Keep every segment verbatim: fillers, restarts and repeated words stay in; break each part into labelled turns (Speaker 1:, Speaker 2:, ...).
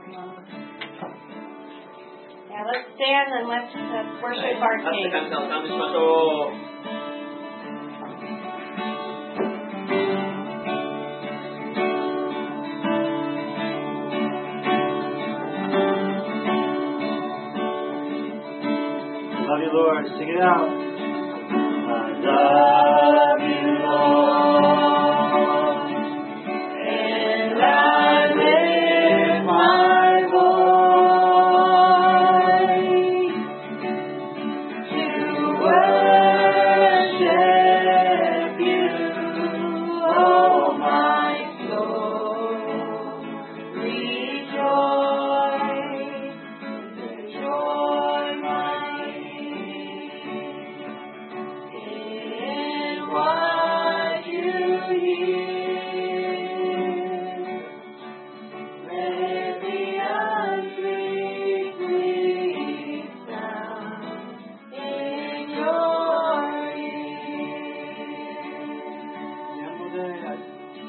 Speaker 1: Yeah, let's stand and let's uh, worship our
Speaker 2: 立って
Speaker 1: King.
Speaker 2: 神様を賛美しましょう。
Speaker 3: Love you, Lord. Sing it out. I love you, Lord, and I lift my voice to worship you, oh my soul. Rejoice, joy my in what you hear. Let the unsweet sweet sound in your ear.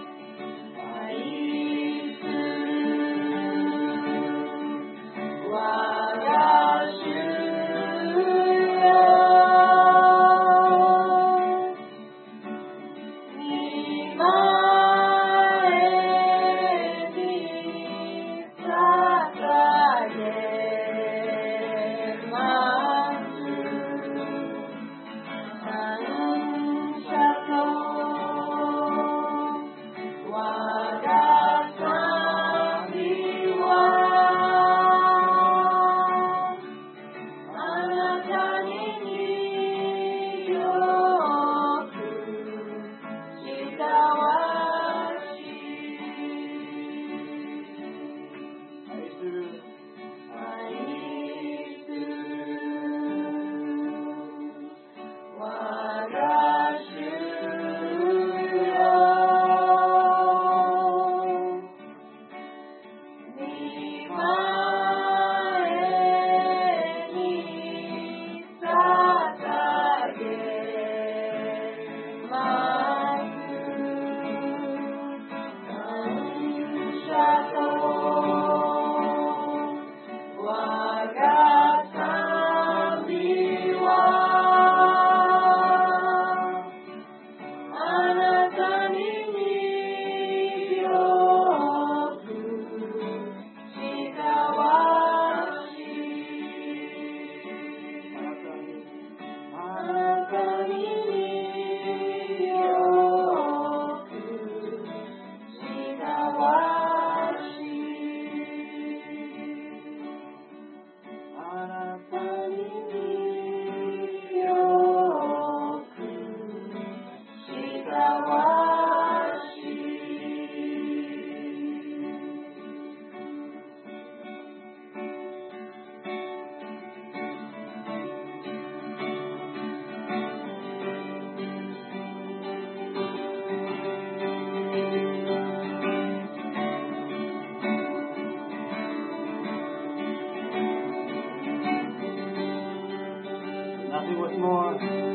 Speaker 3: Nothing was more.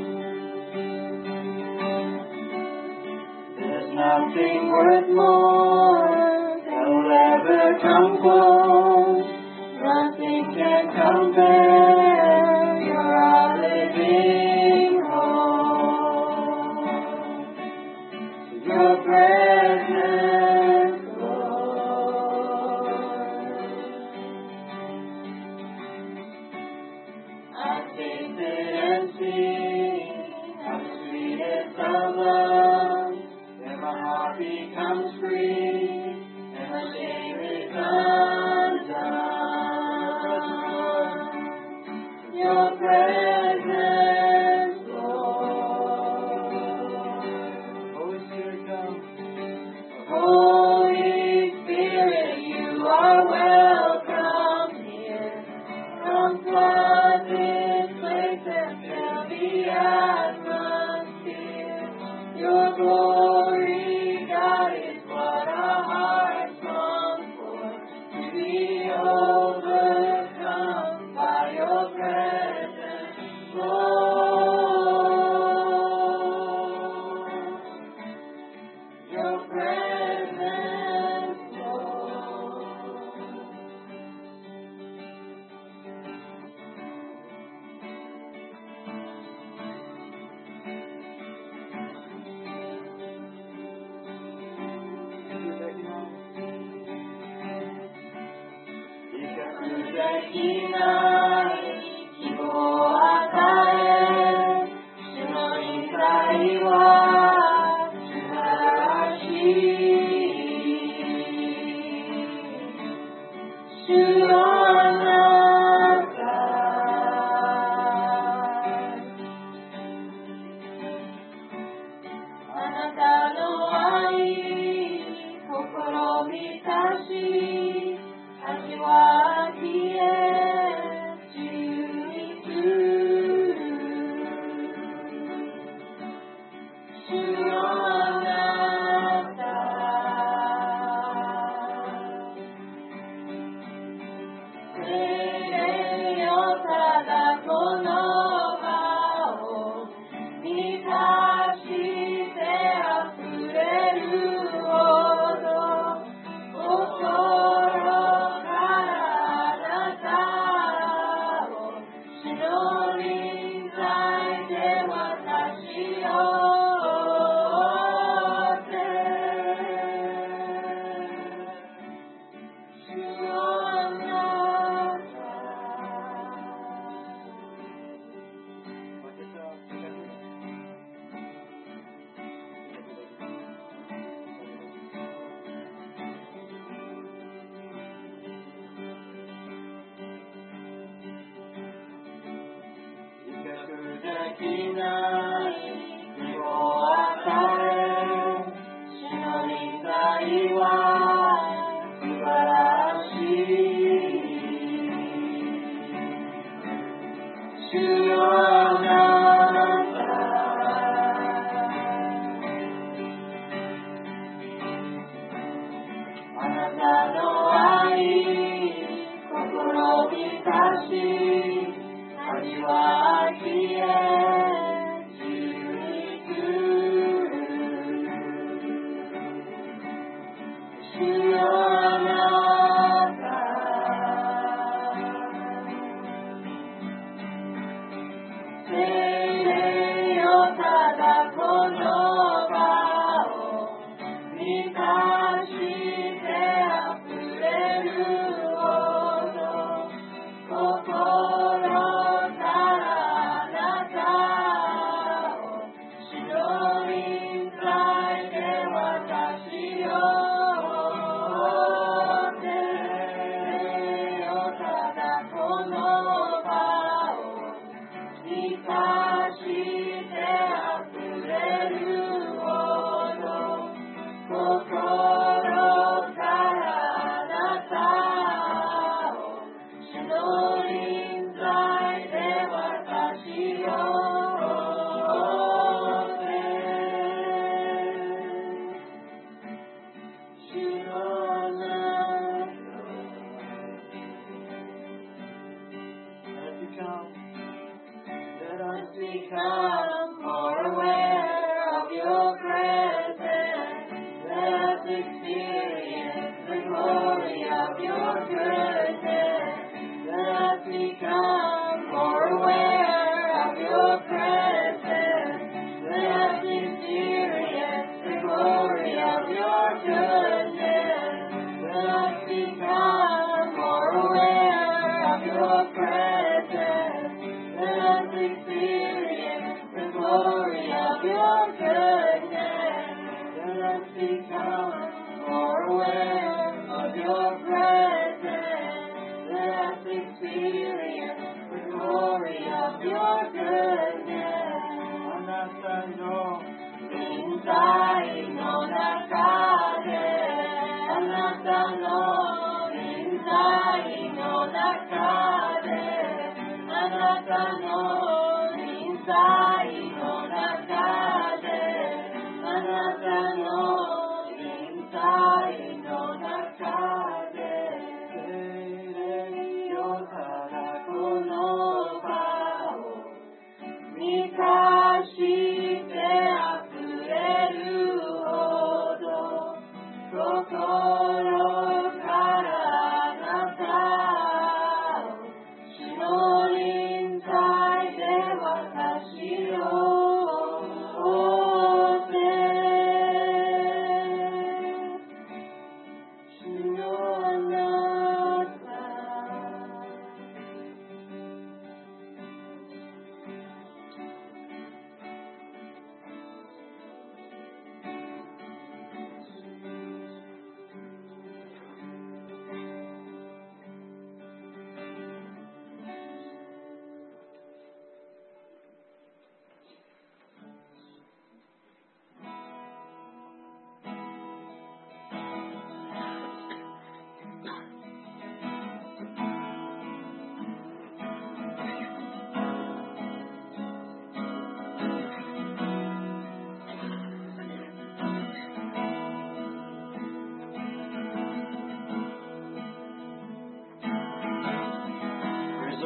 Speaker 3: There's nothing worth more that will ever come close. Nothing can compare. You're our living hope. Your presence, Lord. I've tasted and seen how the sweetest of love, when my heart becomes free and my shame is undone. Your presence, Lord. Holy Spirit, come. Holy Spirit, you are welcome here. Come flood this place and fill the atmosphere. Your glory, God, is what our hearts long for. To be overcome by your presence, Lord. Your presence, Lord. できない希望を与え、主の臨在は素晴らしい。主よあなた、あなたの愛心満たし、味わいへ自由にする。主よあなた、聖霊よただこの場を満たして溢れるほど、心からあなたを主の臨在で私を覆って、主よあなた。できない希望を与え、主の臨在は素晴らしい。主よあなた、あなたの愛心満たし、味わいへ自由にする。主よあなた、聖霊よただこの場を満たして溢れるほど、心からあなたを主の臨在で私を覆って、霊よただこの場を満たして溢れるほど、心からあなたを主の臨在で私を覆って、主よあなた。Let us become more aware of your presence. Let us experience the glory of your goodness. Let us become more aware of your presence. Let us experience the glory of your goodness. Let us become more aware of your presence. Let us experience the glory of your goodness. Let us become more aware of your presence. Let us experience the glory of your goodness. あなたの臨在の中で、あなたの臨在の中で、あなたの臨在の中で、あなたの臨在の中で、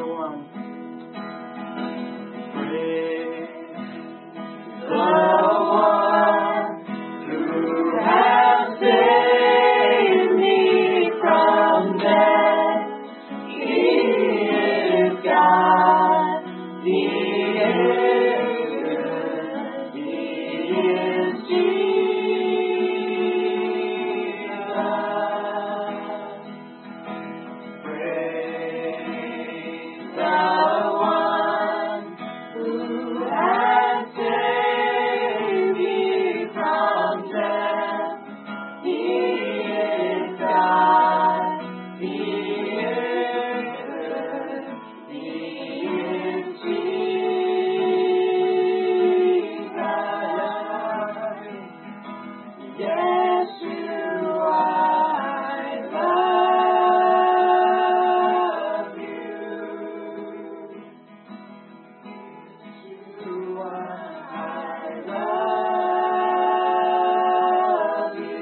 Speaker 3: one. Praise the one who has saved me from death. He is God, the Savior. He is Jesus. Praise the one who has saved me from death. He is God, the Savior. He is Jesus. Yeshua, I love you. Yeshua, I love you.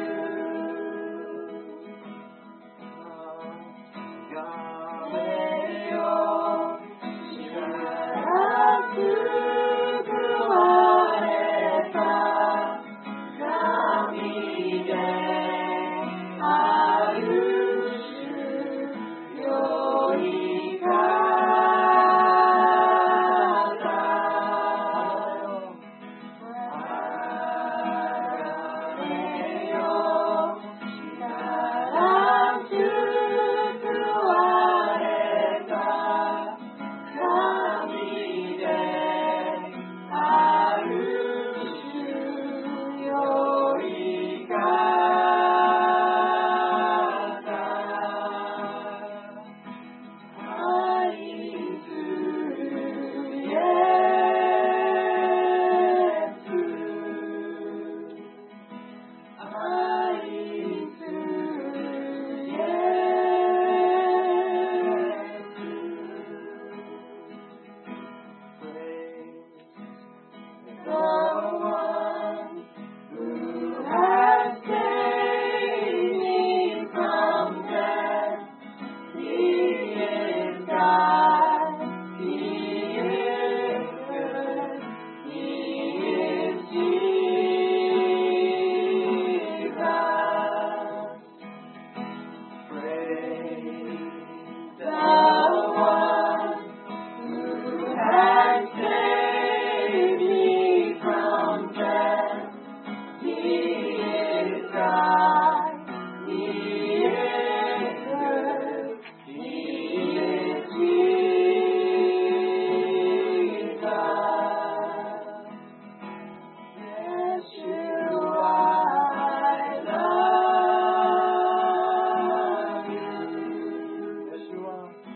Speaker 3: Yeshua.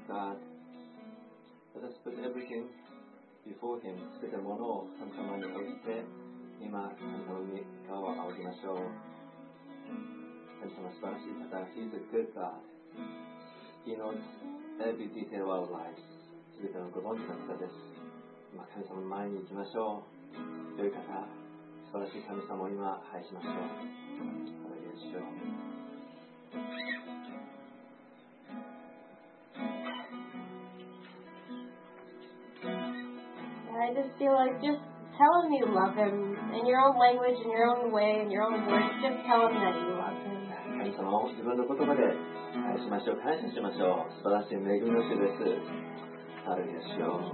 Speaker 4: God, let us put everything before Him. すべてものを神様に置いて、今、神様に顔を仰ぎましょう。神様、素晴らしい方、He is a good God. He knows every detail of our lives. すべてのご存知の方です。今、神様の前に行きましょう。良い方、素晴らしい神様を今、拝しましょう。ハレルヤ主よ。
Speaker 1: I just feel like just tell him you love him in your own language, in your own way, in your own words. Just tell him that you love him.
Speaker 4: 神様を自分の言葉で愛しましょう、感謝しましょう。素晴らしい恵みの主です。ハレルヤ主よ。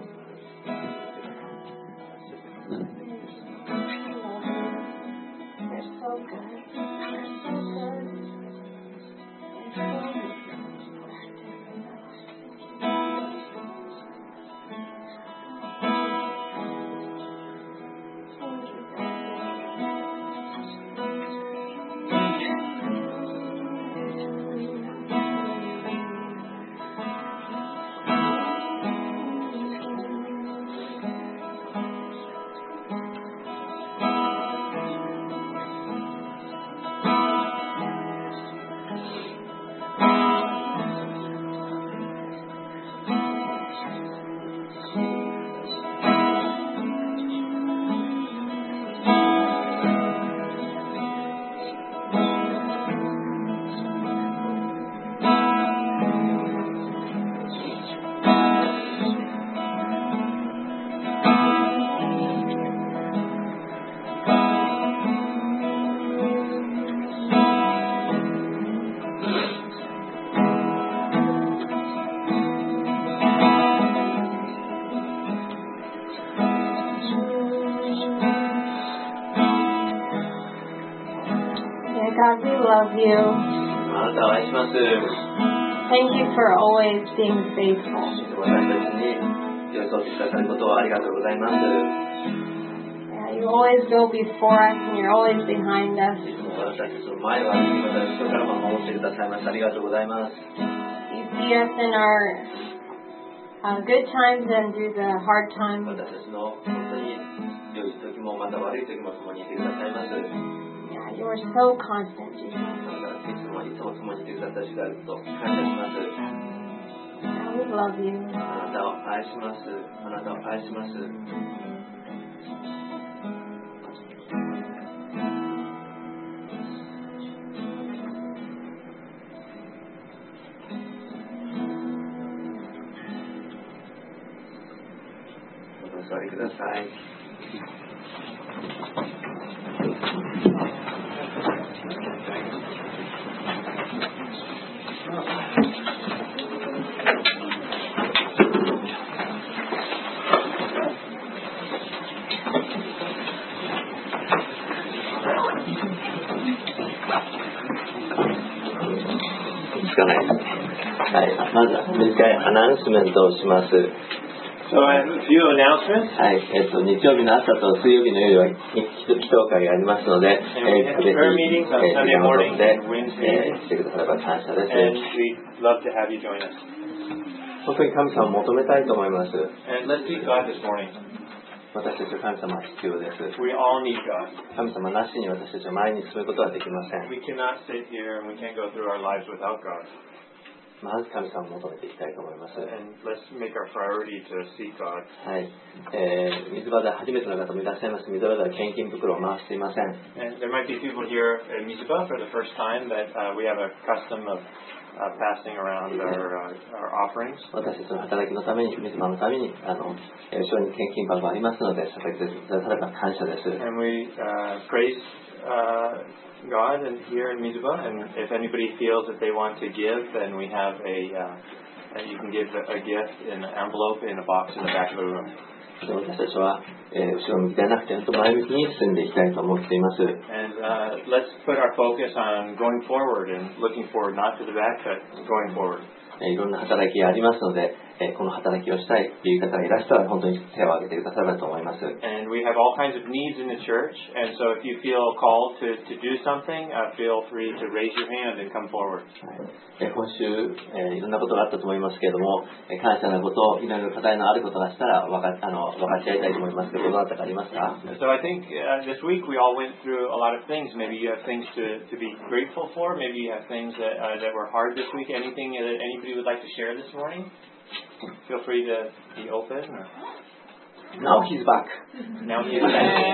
Speaker 1: You're so good. You're so good. You're so good. God, we love you.
Speaker 4: あなたを愛します。
Speaker 1: Thank you for always being faithful.
Speaker 4: 私たちに寄り添ってくださることをありがとうございます。
Speaker 1: Yeah, you always go before us and you're always behind us.
Speaker 4: いつも私たちの前は私たちから守ってくださいました。ありがとうございます。
Speaker 1: You see us in our uh, good times and through the hard times.
Speaker 4: 私たちの本当に良い時もまた悪い時も共にいてくださいます。
Speaker 1: Yeah, you are so constant, Jesus.
Speaker 4: あなたがいつもいつも共にいてくださる主であることを感謝します。
Speaker 1: Yeah, we love you.
Speaker 4: あなたを愛します。あなたを愛します。 お座りください。つかないです。はい、まず短いアナウンスメントをします。
Speaker 2: So I have a few announcements.
Speaker 4: はい、えっと日曜日の朝と水曜日の夜は祈祷会がありますので、えー、ぜひ、えー、時間を取って、えー、来てくだされば感謝です。
Speaker 2: And we'd love to have you join us.
Speaker 4: 本当に神様を求めたいと思います。
Speaker 2: And let's seek God this morning.
Speaker 4: 私たちは神様は必要です。
Speaker 2: We all need God.
Speaker 4: 神様なしに私たちは前に進むことはできません。
Speaker 2: We cannot sit here and we can't go through our lives without God.
Speaker 4: まず神様を求めていきたいと思います。
Speaker 2: And let's make our priority to seek God.
Speaker 4: はい、えー、水場で初めての方もいらっしゃいます。水場では献金袋を回していません。
Speaker 2: And there might be people here in Mizpah for the first time that uh, we have a custom of uh, passing around our, uh, our offerings.
Speaker 4: 私たちの働きのために、水場のために、あの、えー、後ろに献金箱がありますので、捧げてくだされば感謝です。
Speaker 2: And we uh, praise uh, God and here in Mizpah, and if anybody feels that they want to give, then we have a uh, you can give a, a gift in an envelope in a box in the back of the room.
Speaker 4: 私たちは、えー、後ろ向きではなくて、前向きに進んでいきたいと思っています。
Speaker 2: And uh, let's put our focus on going forward and looking forward, not to the back, but going forward.
Speaker 4: いろんな働きがありますので、 えーこの働きをしたいという方がいらしたら本当に手を挙げてくださればと思います。
Speaker 2: And we have all kinds of needs in the church, and so if you feel called to, to do something, uh, feel free to raise your hand and come forward.
Speaker 4: えー今週、えーいろんなことがあったと思いますけれども、えー感謝のこと、いろいろ課題のあることがしたら分かあの分かち合いたいと思いますけど、どなたかありますか？
Speaker 2: So I think uh, this week we all went through a lot of things. Maybe you have things to, to be grateful for. Maybe you have things that, uh, that were hard this week. Anything that anybody would like to share this morning? Feel free to be open. Or...
Speaker 4: Now he's back.
Speaker 2: Now he's back.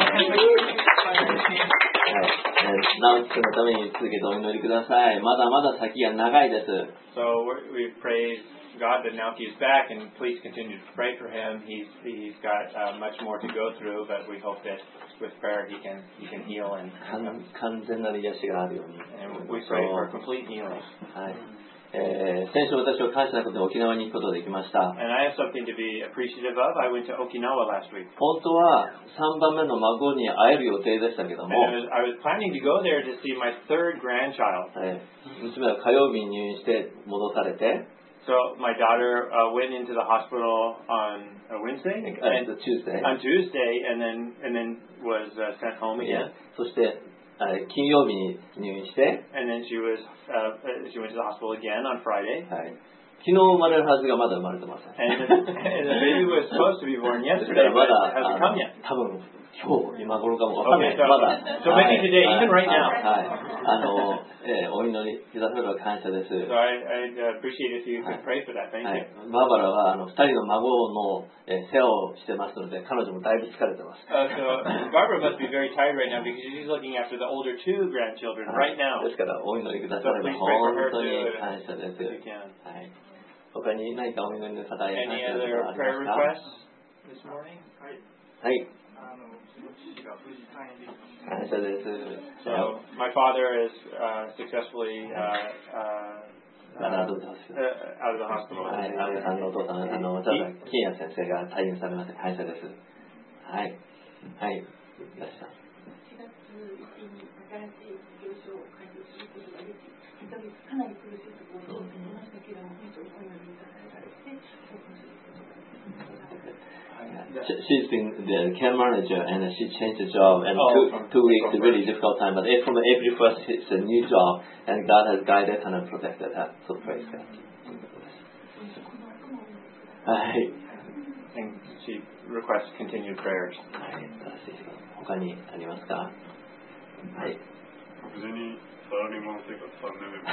Speaker 4: はい、直樹君のために続けてお祈りください。まだまだ先が長いです。
Speaker 2: So we're, we praise God that Naoki is back, and please continue to pray for him. He's he's got uh, much more to go through, but we hope that with prayer he can he can heal and
Speaker 4: 完全な癒しがあるように。
Speaker 2: and we pray for complete healing.
Speaker 4: はい。えー、先週私は感謝なことで沖縄に行くことができました。
Speaker 2: And I have something to be appreciative of. I went to Okinawa last week.
Speaker 4: 本当はさんばんめの孫に会える予定でしたけども、
Speaker 2: And I was, I was planning to go there to see my third grandchild.
Speaker 4: はい、娘は火曜日に入院して戻されて、
Speaker 2: So my daughter uh, went into the hospital on a Wednesday, and
Speaker 4: Tuesday.
Speaker 2: on Tuesday, and then and then was uh, sent home again.
Speaker 4: そして金曜日に入院して、
Speaker 2: And then she was uh, she went to the hospital again on Friday.
Speaker 4: はい、昨日生まれるはずがまだ生まれてません。
Speaker 2: And the, and the baby was supposed to be born
Speaker 4: だか
Speaker 2: yesterday,
Speaker 4: ら
Speaker 2: but
Speaker 4: まだ
Speaker 2: it hasn't come yet.
Speaker 4: 多分今日今頃かもわかんない。
Speaker 2: Okay, so,
Speaker 4: まだ。
Speaker 2: so maybe today, even right now.
Speaker 4: はい。あの、えー、お祈りくだされば感謝です。
Speaker 2: So I I appreciate if you could pray for that. Thank
Speaker 4: は
Speaker 2: you.
Speaker 4: い、バーバラはあのふたりの孫の、えー、世話をしてますので、彼女もだいぶ疲れてます。
Speaker 2: Uh, so Barbara must be very tired right now because she's looking after the older two grandchildren right now.
Speaker 4: ですからお祈りくだされば
Speaker 2: So please
Speaker 4: 本
Speaker 2: pray for her
Speaker 4: 当に
Speaker 2: too,
Speaker 4: 感謝です。
Speaker 2: if you can.
Speaker 4: はい。他に何かお祈りの課題や感
Speaker 2: Any
Speaker 4: 謝のこと
Speaker 2: other
Speaker 4: はあ
Speaker 2: prayer
Speaker 4: りますか？
Speaker 2: requests this morning?
Speaker 4: はい。感謝です。
Speaker 2: So my father is uh, successfully uh, uh, uh,
Speaker 4: out of the hospital.
Speaker 2: uh, out of the hospital.
Speaker 4: はい、安倍さんのお父さん、あの、ただ、金谷先生が退院されました。感謝です。はい。はい。いらっしゃい。
Speaker 5: しがついちにちに新しい事業所を開設することができ、にかげつかなり苦しいところを通ってきましたけれども、本当にお祈りいただいたりして、オープンすることができました。
Speaker 4: She's been the care manager and she changed the job and
Speaker 2: oh,
Speaker 4: two, two weeks a really difficult time, but from April first it's a new job and God has guided and protected her, so praise God. はい。
Speaker 2: And she requests continued prayers.
Speaker 4: はい、他にありますか？はい。
Speaker 6: 無事にサラリーマン生活さんねんめです。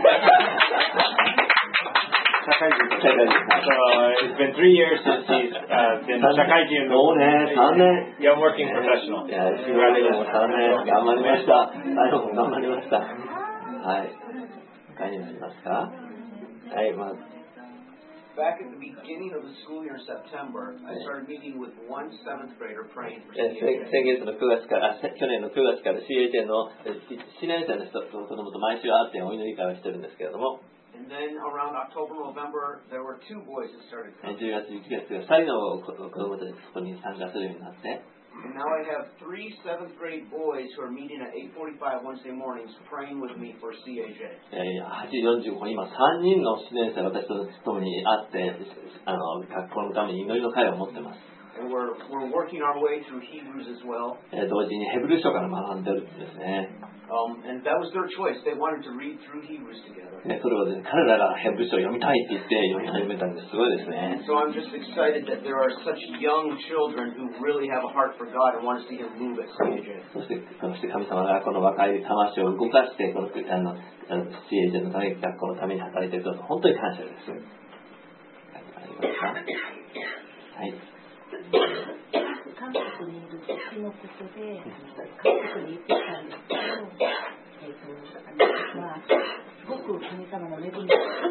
Speaker 2: So it's been three years since he's uh, been Shakaijin.
Speaker 4: そうね、さんねん。
Speaker 2: Young working professional.
Speaker 4: いや、仕事もさんねん頑張りました。最後も頑張りました。はい。他にありますか？はい、まず。
Speaker 7: Back at the beginning of the school year in September, I started meeting with one seventh grader praying for
Speaker 4: 先
Speaker 7: C H A.
Speaker 4: 月のくがつから去年のくがつから シーエイチエー のしちねん生の人子供と毎週会ってお祈り会をしてるんですけれども、
Speaker 7: And then around October, November, there were two boys that started
Speaker 4: じゅ
Speaker 7: coming.
Speaker 4: うがつ、いちがつがふたりの子供たちがそこに参加するようになって、
Speaker 7: And now I have three seventh grade boys who are meeting at eight forty-five Wednesday mornings praying with me for C H A.
Speaker 4: はちじよんじゅうごふん、今さんにんのしちねん生私と共に会ってあの学校のために祈りの会を持ってます。
Speaker 7: And we're, we're working our way through Hebrews as well.
Speaker 4: 同時にヘブル書から学んでるんですね。
Speaker 7: Um, and that was their choice. They wanted to read through Hebrews together.
Speaker 4: ね、それは、ね、彼らがヘブル書を読みたいって言って読み始めたんです。すごいですね。
Speaker 7: So I'm just excited that there are such young children who really have a heart for God and want to see Him move at C H A.
Speaker 4: そしてそして神様がこの若い魂を動かしてこのあの シーエイチエー のため学校のために働いていること本当に感謝です。ありますか？はい。
Speaker 5: 韓国にいる父のことで、韓国に行ってきたんですけど、えーとあのまあ、すごく神様の恵みがあって、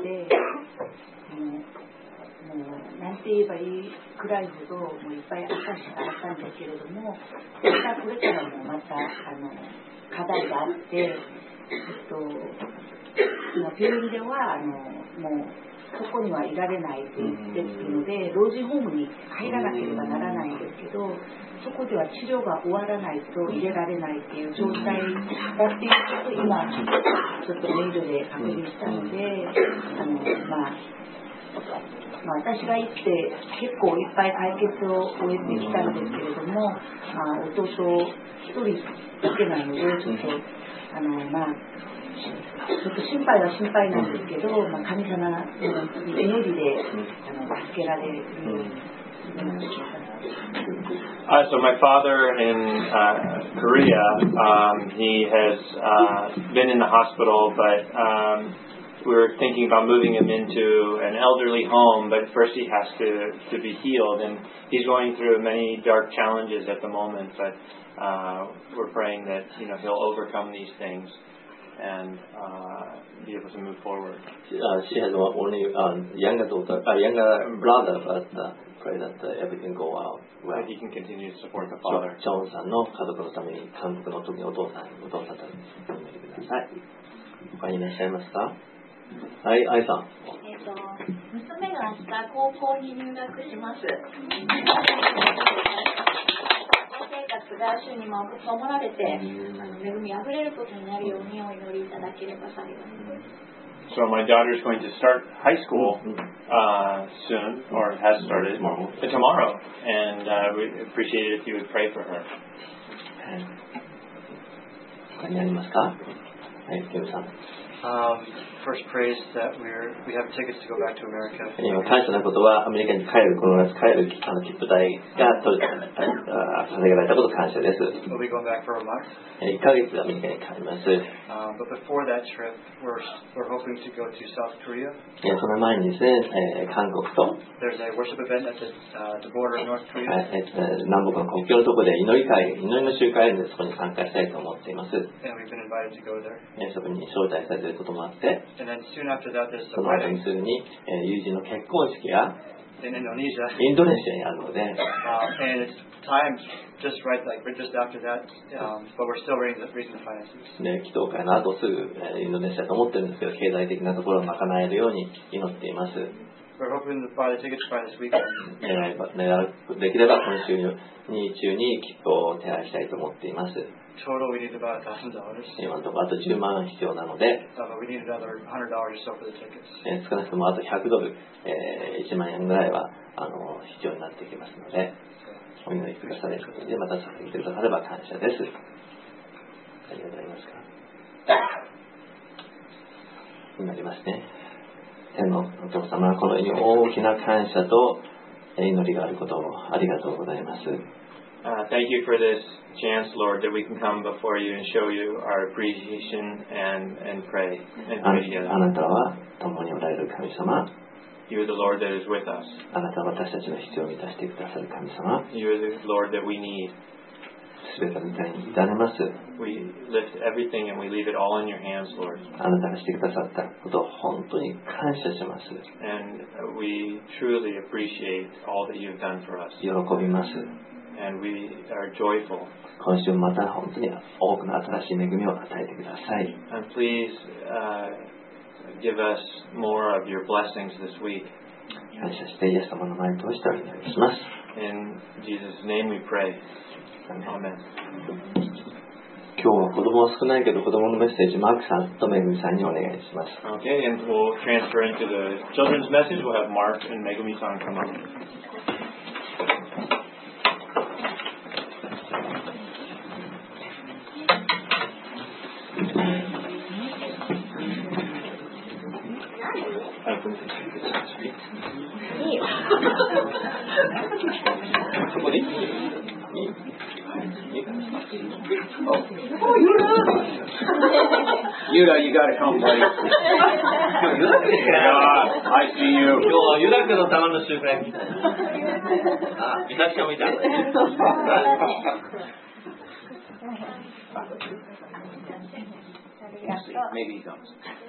Speaker 5: もう、もうなんて言えばいいくらいほど、もういっぱい証があったんですけれども、これがこれからもまたあの課題があって、えっと、病院ではあのもう、そこにはいられないですので、老人ホームに入らなければならないんですけど、そこでは治療が終わらないと入れられないっていう状態だっていうことを今ちょっとメールで確認したので、あのまあまあ、私が行って結構いっぱい解決を終えてきたんですけれども、まあ、弟一人だけなのでちょっとあのまあちょっと心配は心配なんですけど、まあ、神様の祈りであの助けられるように。
Speaker 2: Uh, so my father in uh, Korea, um, he has uh, been in the hospital, but um, we were thinking about moving him into an elderly home, but first he has to, to be healed, and he's going through many dark challenges at the moment, but uh, we're praying that you know he'll overcome these things and uh, be able to move forward.
Speaker 4: Uh, she has only uh, younger daughter, uh, younger brother, but uh, pray that uh, everything go out well.
Speaker 2: That he can continue to support the father.
Speaker 4: ジョンさんの家族のために韓国の時にお父さん、お父さんとお祈りください。他にいらっしゃいますか？はい、愛さん。
Speaker 3: えっと、娘が明日高校に入学します。生活が主に守られて、あの恵みあふれることになるようにお祈りいただければ幸いです。
Speaker 2: So my daughter is going to start high school uh, soon, or has started
Speaker 4: tomorrow.
Speaker 2: Uh, tomorrow, and uh, we appreciate it if you would pray for her.
Speaker 4: 他にありますか？はい、ケムさん。
Speaker 8: Um, first praise that we're we have tickets to go back to America.
Speaker 4: 今感謝なことはアメリカに帰るこの夏帰るあの切符代が取れた捧げられたこと感謝です。
Speaker 8: We'll be going back for a month.
Speaker 4: いっかげつアメリカに帰ります。
Speaker 8: Um, but before that trip, we're we're hoping to go to South Korea.
Speaker 4: その前にですね、えー、韓国と
Speaker 8: There's a worship event at the uh, the border of North Korea.
Speaker 4: えー、南北の国境のところで祈り会祈りの集会あるのでそこに参加したいと思っています。
Speaker 8: And we've been invited to go there.
Speaker 4: そこに招待されていることもあって。
Speaker 8: And then soon after that, there's
Speaker 4: そ
Speaker 8: a
Speaker 4: の間
Speaker 8: wedding
Speaker 4: にすぐに、えー、友人の結婚式が
Speaker 8: in Indonesia.
Speaker 4: インドネシアにあるので、
Speaker 8: uh, and it's timed just right, like just after that. Um, but we're still raising raising the finances.
Speaker 4: ね、祈祷会の後すぐ、えー、インドネシアと思ってるんですけど、経済的なところを賄えるように祈っています。
Speaker 8: We're hoping to buy the tickets by this weekend.
Speaker 4: 狙えば、狙うできれば今週に中に切符を手配したいと思っています。
Speaker 8: Total, we need about a thousand dollars.
Speaker 4: 今のところあとじゅうまん必要なので、
Speaker 8: Uh, but we need another hundred dollars or so for the tickets.
Speaker 4: えー、少なくともあとひゃくドル、えー、いちまんえんぐらいはあの必要になってきますので、お祈りくださることでまた捧げてくだされば感謝です。ありがとうございますか。祈りますね。天のお父様、この世に大きな感謝と祈りがあることをありがとうございます。
Speaker 2: Uh, thank you for this chance, Lord, that we can come before you and show you our appreciation and, and pray and pray together.
Speaker 4: あなたは共におられる神様。
Speaker 2: You are the Lord that is with us.
Speaker 4: あなたは私たちの必要を満たしてくださる神様。
Speaker 2: You are the Lord that we need.
Speaker 4: すべての御手に委ねます。
Speaker 2: We lift everything and we leave it all in your hands, Lord.
Speaker 4: あなたがしてくださったことを本当に感謝します。
Speaker 2: And we truly appreciate all that you've done for us.
Speaker 4: 喜びます。
Speaker 2: And we are joyful.
Speaker 4: 今週また本当に多くの新しい恵みを与えてください。
Speaker 2: And please uh, give us more of your blessings this week.
Speaker 4: 感謝してイエス様の前に通してお祈りします。
Speaker 2: In Jesus' name we pray. Amen.
Speaker 4: 今日は子供は少ないけど子供のメッセージマークさんとめぐみさんにお願いします。
Speaker 2: Okay, and we'll transfer into the children's message. We'll have Mark and Megumi-san come up.
Speaker 7: Yuda, you gotta come, buddy.
Speaker 2: Yeah, I see you.
Speaker 4: 今日はユダ君のための集会に来た。あ、ユダちゃんもいた。
Speaker 7: Maybe he comes.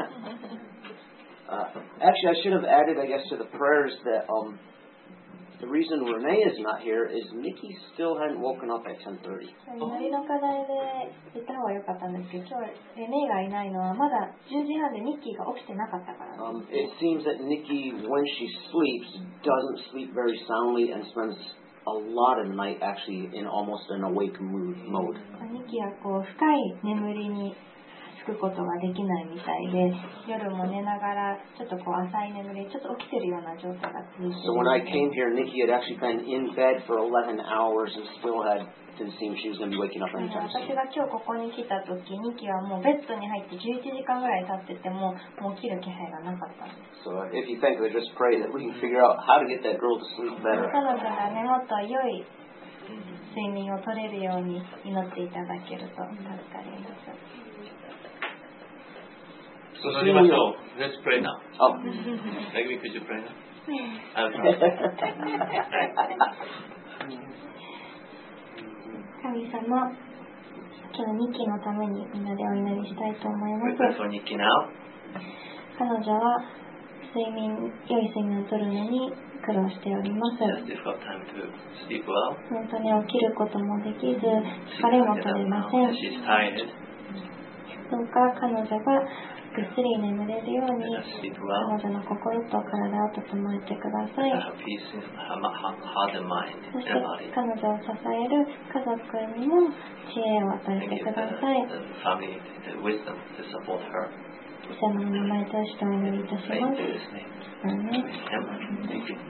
Speaker 7: Uh, actually, I should have added, I guess, to the prayers that um, the reason Renee is not here is Nikki still hadn't woken up at ten thirty.
Speaker 1: 祈りの課題で言った方が良かったんですけど、今日レネがいないのはまだじゅうじはんでニッキーが起きてなかったから。
Speaker 7: Um, it seems that Nikki, when she sleeps, doesn't sleep very soundly and spends a lot of the night actually in almost an awake mood mode.
Speaker 1: ニッキーはこう深い眠りにつくことができないみたいで、夜も寝ながらちょっとこう浅い眠り、ちょっと起きてるような状態が続いている。
Speaker 7: So when I came here, Nikki had actually been in bed for eleven hours and still had didn't seem she was going to be waking up anytime soon.
Speaker 1: 私が今日ここに来た時、ニキはもうベッドに入ってじゅういちじかんぐらい経ってても、もう起きる気配がなかったんです。
Speaker 7: So if you think, just pray that we can figure out how to get that girl to sleep better.
Speaker 1: 彼女がね、もっと良い睡眠を取れるように祈っていただけると助かります。
Speaker 2: So let's pray now.
Speaker 7: Oh.
Speaker 2: Maybe could you pray now?
Speaker 1: 神様、今日ニキのためにみんなでお祈りしたいと思います。
Speaker 2: Pray for Nikki now.
Speaker 1: 彼女は睡眠、良い睡眠をとるのに苦労しております。
Speaker 2: It's difficult time to sleep well.
Speaker 1: 本当に起きることもできず、疲れも取れません。
Speaker 2: She's tired.
Speaker 1: どうか彼女がぐっすり眠れるように、
Speaker 2: Let her sleep
Speaker 1: 彼
Speaker 2: well.
Speaker 1: 女の心と体を整えてください。
Speaker 2: Let her have peace in her heart and mind
Speaker 1: そして
Speaker 2: and body.
Speaker 1: 彼女を支える家族にも知恵を与えて
Speaker 2: Give
Speaker 1: く
Speaker 2: the,
Speaker 1: ださい。
Speaker 2: the family the wisdom to support her.
Speaker 1: イエス様の名前を通してお祈りいたし
Speaker 2: Pray
Speaker 1: ま
Speaker 2: in
Speaker 1: す。
Speaker 2: Jesus' name.
Speaker 1: アーメン。
Speaker 2: Thank you.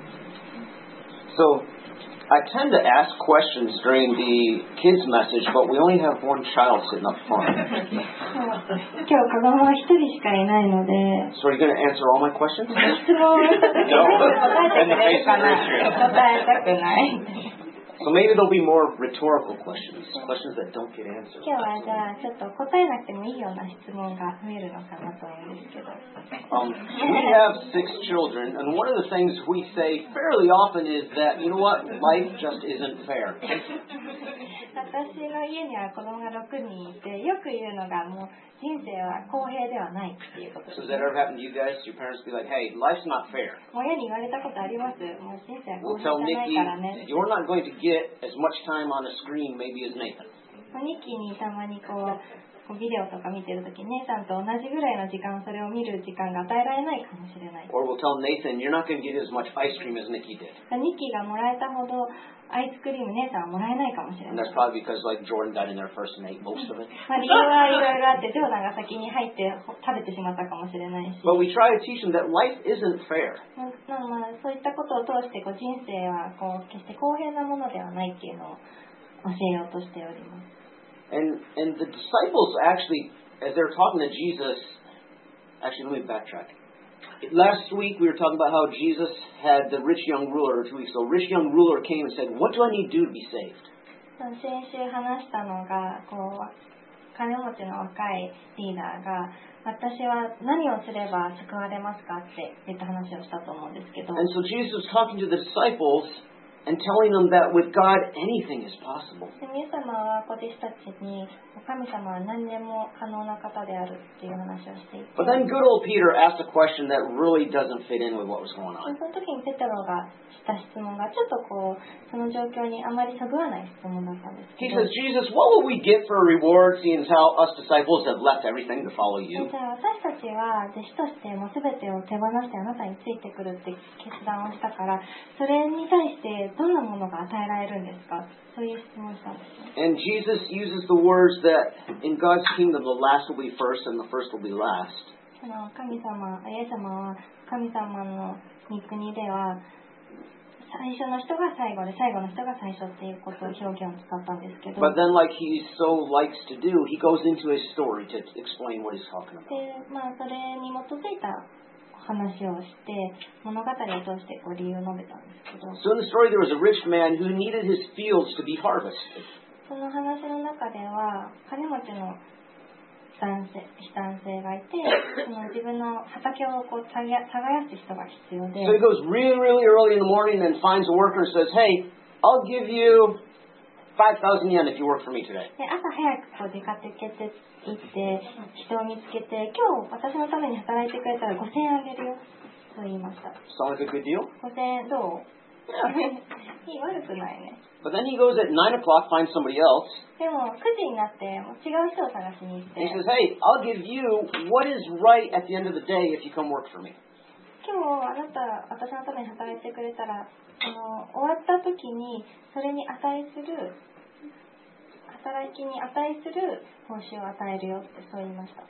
Speaker 7: So I tend to ask questions during the kids' message, but we only have one child sitting up front.
Speaker 1: 今日子供は一人しかいないので、
Speaker 7: So are you going to answer all my questions?
Speaker 1: 質問を答えてくれるかな？答えたくない。
Speaker 7: So maybe there'll be more rhetorical questions, questions that don't get answered.
Speaker 1: 今日はじゃあちょっと答えなくてもいいような質問が増えるのかなと思うんですけど。
Speaker 7: Um, we have six children, and one of the things we say fairly often is that, you know what, life just isn't fair.
Speaker 1: 私の家には子供がろくにんいて、よく言うのがもう人生は公平ではないっていうことです。
Speaker 7: So does that ever happen to you guys? Your parents be like, hey, life's not fair.
Speaker 1: 親に言われたことあります。もう人生は公
Speaker 7: We'll
Speaker 1: 平
Speaker 7: tell
Speaker 1: じゃない
Speaker 7: Nikki,
Speaker 1: からね。
Speaker 7: you're not going to get as much time on a screen maybe as Nathan.
Speaker 1: ニッキーにたまにこうビデオとか見てるとき、姉さんと同じぐらいの時間それを見る時間が与えられないかもしれない。
Speaker 7: Or we'll tell Nathan, you're not going to get as much ice cream as Nikki did.
Speaker 1: ニッキーがもらえたほどアイスクリーム姉さんはもらえないかもしれ
Speaker 7: And
Speaker 1: ない。
Speaker 7: that's probably because like Jordan got in there first and ate most of it.
Speaker 1: まあ理由はいろいろあって、ジョーダンが先に入って食べてしまったかもしれないし。
Speaker 7: But we try to teach them that life isn't fair.
Speaker 1: まあまあそういったことを通してこう人生はこう決して公平なものではないっていうのを教えようとしております。
Speaker 7: And and the disciples actually, as they were talking to Jesus, actually let me backtrack. Last week we were talking about how Jesus had the rich young ruler, or two weeks ago, rich young ruler came and said, what do I need to do to be saved?
Speaker 1: 先週話したのがこう金持ちの若いリーダーが私は何をすれば救われますかって言った話をしたと思うんですけど。
Speaker 7: And so Jesus was talking to the disciples and telling them that with God anything is possible.
Speaker 1: イエス様は子弟子たちに神様は何でも可能な方であるっていう話をしていて。
Speaker 7: But then good old Peter asked a question that really doesn't fit in with what was going on.
Speaker 1: その時にペテロがした質問がちょっとこうその状況にあまりそぐわない質問だったんですけ
Speaker 7: He
Speaker 1: ど。
Speaker 7: says, Jesus, what will we get for a reward seeing as how us disciples have left everything to follow you?
Speaker 1: じゃあ私たちは弟子としてもう全てを手放してあなたについてくるって決断をしたからそれに対してどんなものが与えられるんですかそういう質問をしたんですね。
Speaker 7: And Jesus uses the words that in God's kingdom the last will be first and the first will be last.
Speaker 1: あの神様、イエス様は神様の御国では最初の人が最後で最後の人が最初っていうことを表現を使ったんですけど。
Speaker 7: But then like he so likes to do, he goes into his story to explain what he's talking about.
Speaker 1: で、まあそれに基づいた話をして物語を通してこう理由を述べたんですけど。
Speaker 7: So in the story there was a rich man who needed his fields to be harvested.
Speaker 1: その話の中では金持ちの男性男性がいてその自分の畑をこう耕す人が必要で
Speaker 7: So he goes really, really early in the morning and finds a worker and says, hey, I'll give you five thousand yen if you work for me today.
Speaker 1: で朝早くこう出かけて行って人を見つけて今日私のために働いてくれたらごせんえんあげるよと言いました。
Speaker 7: Sound like a good deal?
Speaker 1: ごせんえんどう？いい悪くないね。
Speaker 7: But then he goes at nine o'clock, finds somebody else.
Speaker 1: でもくじになってもう違う人を探しに行って
Speaker 7: He says, hey, I'll give you what is right at the end of the day if you come work for me.
Speaker 1: 今日あなた私のために働いてくれたらあの終わった時にそれに値する働きに値する報酬を与えるよってそう言いました。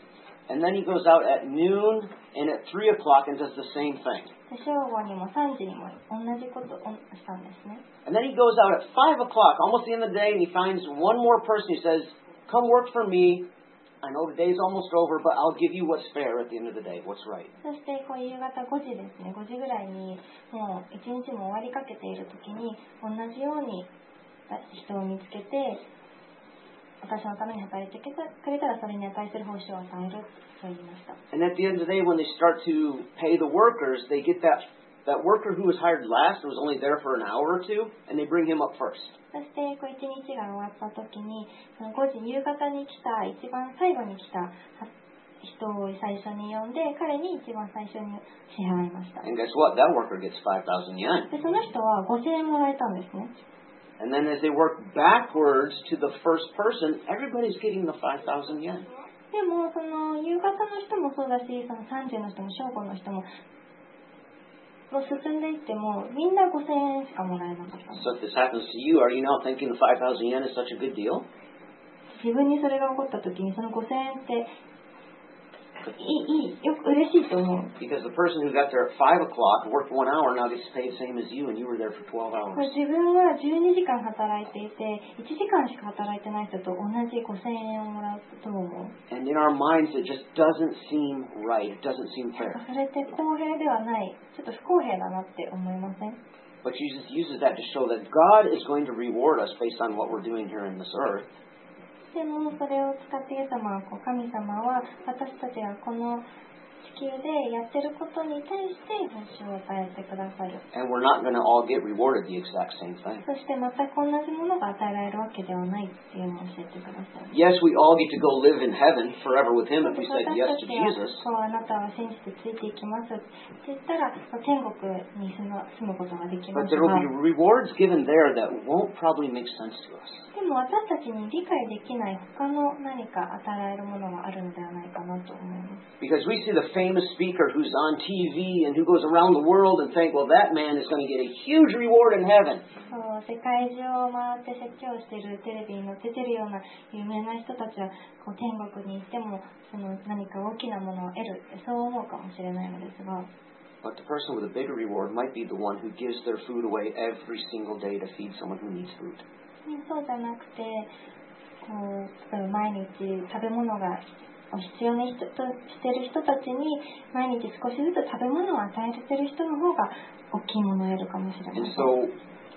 Speaker 7: And then he goes out at noon and at three o'clock and does the same thing.
Speaker 1: で正午にもさんじにも同じことをしたんですね。
Speaker 7: And then he goes out at five o'clock, almost the end of the day, and he finds one more person. He says, "Come work for me. I know the day's almost over, but I'll give you what's fair at the end of the day, what's right."
Speaker 1: そしてこう夕方ごじですね、ごじぐらいにもう一日も終わりかけている時に同じように人を見つけて、私のために働いてくれたらそれに値する報酬を与えると言いました。
Speaker 7: And at the end of the day, when they start to pay the workers, they get that, that worker who was hired last and was only there for an hour or two, and they bring him up first.
Speaker 1: そしてこう一日が終わった時にそのごじ夕方に来た一番最後に来た人を最初に呼んで彼に一番最初に支払いました。
Speaker 7: And guess what? That worker gets five thousand yen.
Speaker 1: でその人はごせんえんもらえたんですね。
Speaker 7: And then as they work backwards to the first person, everybody's getting the five thousand yen.
Speaker 1: でもその夕方の人もそうだし、そのさんじの人も正午の人ももう進んでいってもみんなごせんえんしかもらえなかった。
Speaker 7: So if this happens to you, are you now thinking the five thousand yen is such a good deal?
Speaker 1: 自分にそれが起こった時にそのごせんえんっていい、いい、よく嬉しいと思う。
Speaker 7: Because the person who got there at five o'clock, worked one hour, now gets paid the same as you, and you were there for twelve
Speaker 1: こ
Speaker 7: hours.
Speaker 1: れ自分はじゅうにじかん働いていていちじかんしか働いてない人と同じごせんえんをもらうと思う。
Speaker 7: And in our minds, it just doesn't seem right. It doesn't seem fair.
Speaker 1: それって公平ではない、ちょっと不公平だなって思いません？
Speaker 7: But Jesus uses that to show that God is going to reward us based on what we're doing here in this earth.
Speaker 1: でもそれを使ってイエス様はこう神様は私たちがこの地球でやってることに対して報酬を与えてくださる。
Speaker 7: And we're not going to all get rewarded the exact same thing.
Speaker 1: そして全く同じものが与えられるわけではないっていうのを教えてください。
Speaker 7: Yes, we all get to go live in heaven forever with Him if we said yes to
Speaker 1: 私たちは
Speaker 7: Jesus.
Speaker 1: こうあなたは信じてついていきますって言ったら天国に住む住むことができま
Speaker 7: But
Speaker 1: す
Speaker 7: there will
Speaker 1: が、
Speaker 7: be rewards given there that won't probably make sense to us.
Speaker 1: でも私たちに理解できない他の何か与えられるものがあるのではないかなと思います。
Speaker 7: Because we see the famous speaker who's on T V and who goes around the world and think, well, that man is going to get a huge reward in heaven.
Speaker 1: そう世界中を回って説教しているテレビに載せてるような有名な人たちはこう天国に行ってもその何か大きなものを得るってそう思うかもしれないのですが、
Speaker 7: But the person with a bigger reward might be the one who gives their food away every single day to feed someone who needs food.
Speaker 1: そうじゃなくてこう例えば毎日食べ物が必要にしてる人たちに毎日少しずつ食べ物を与えてる人の方が大きいものを得るかもしれません。
Speaker 7: And so,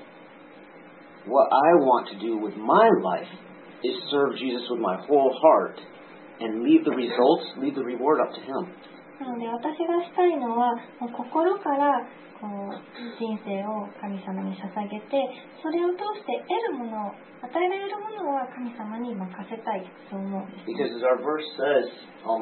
Speaker 7: what I want to do with my life is serve Jesus with my whole heart and leave the results, leave the reward up to Him.
Speaker 1: なので私がしたいのはもう心からこう人生を神様に捧げてそれを通して得るものを与えられるものは神様に任せたいと思うんです、ね。
Speaker 7: Because as our verse says, um,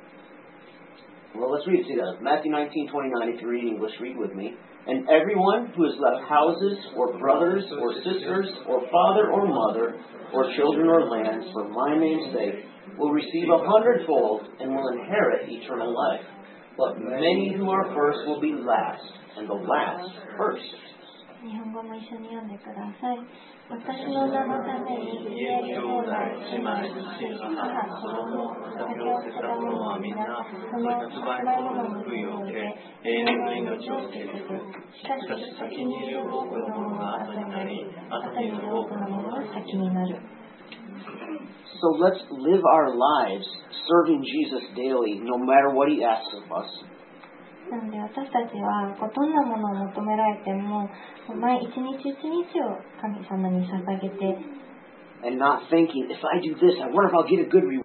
Speaker 7: well, let's read it together. Matthew nineteen twenty-nine. If you read English, read with me. And everyone who has left houses, or brothers, or sisters, or father, or mother, or children, or lands for my name's sake, will receive a hundredfold and will inherit eternal life. But many who are first will be last, and the last first.
Speaker 1: 日本語も一緒に読んでください。私の名のために家に兄弟、姉妹、父、母、子供、酒を捨てた者は皆、その発売物の報いを受け、永遠の命を受け継ぐ。しかし先にいる多くの者が後になり、後にいる多くの者が先になる。
Speaker 7: So let's live our lives serving Jesus daily, no matter what He asks of us.
Speaker 1: なので私たちはこうどんなものを求められても毎一日一日を神様に捧げて
Speaker 7: And not thinking, if I do this, I wonder if I'll get a good reward.